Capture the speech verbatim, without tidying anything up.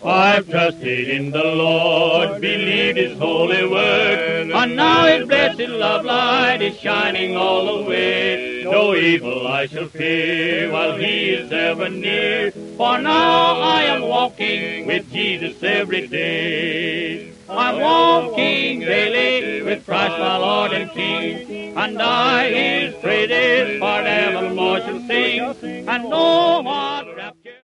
I've trusted in the Lord, believed His holy word, and now His blessed love light is shining all the way. No evil I shall fear while He is ever near, for now I am walking with Jesus every day. I'm walking daily with Christ my Lord and King, and I His praises forevermore shall sing, and know why